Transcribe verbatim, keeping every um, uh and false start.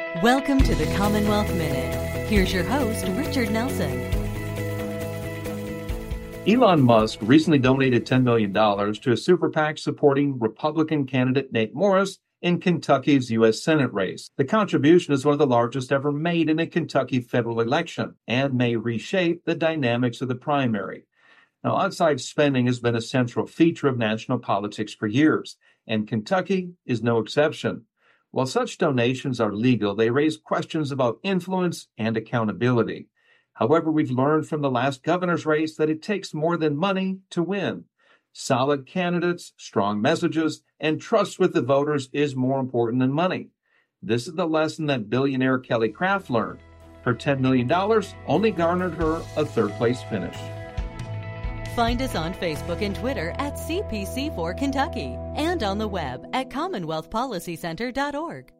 Welcome to the Commonwealth Minute. Here's your host, Richard Nelson. Elon Musk recently donated ten million dollars to a super PAC supporting Republican candidate Nate Morris in Kentucky's U S Senate race. The contribution is one of the largest ever made in a Kentucky federal election and may reshape the dynamics of the primary. Now, outside spending has been a central feature of national politics for years, and Kentucky is no exception. While such donations are legal, they raise questions about influence and accountability. However, we've learned from the last governor's race that it takes more than money to win. Solid candidates, strong messages, and trust with the voters is more important than money. This is the lesson that billionaire Kelly Craft learned. Her ten million dollars only garnered her a third-place finish. Find us on Facebook and Twitter at C P C four Kentucky and on the web at commonwealth policy center dot org.